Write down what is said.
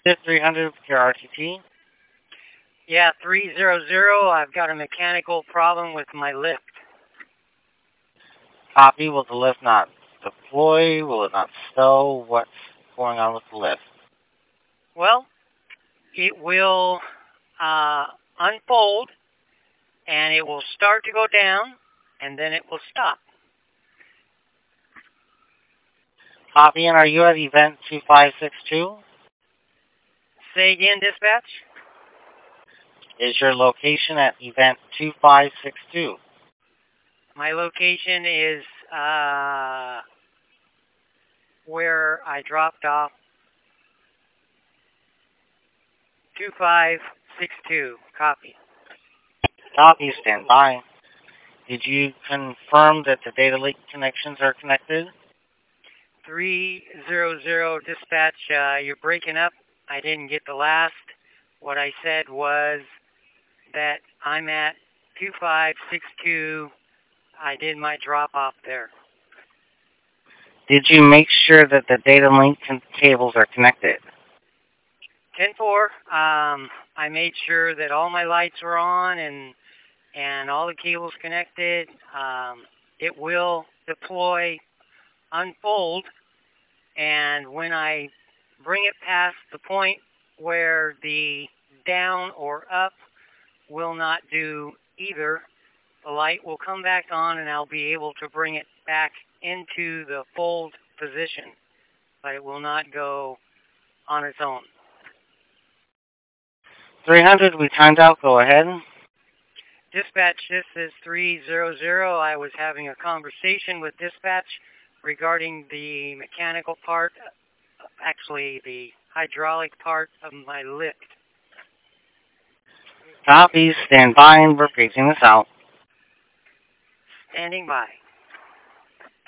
300 with your RTT. Yeah, 300. I've got a mechanical problem with my lift. Copy. Will the lift not deploy? Will it not stow? What's going on with the lift? Well, it will unfold, and it will start to go down, and then it will stop. Copy. And are you at event 2562? Say again, dispatch? Is your location at event 2562? My location is where I dropped off 2562. Copy. Copy. Stand by. Did you confirm that the data link connections are connected? 300 dispatch, you're breaking up. I didn't get the last. What I said was that I'm at 2562. I did my drop off there. Did you make sure that the data link cables are connected? 10-4. I made sure that all my lights were on and all the cables connected. It will deploy, unfold, and when I bring it past the point where the down or up will not do either, the light will come back on and I'll be able to bring it back into the fold position, but it will not go on its own. 300, we timed out. Go ahead. Dispatch, this is 300. I was having a conversation with dispatch regarding the mechanical part, actually the hydraulic part of my lift. Copy. Stand by, and we're phasing this out. Standing by.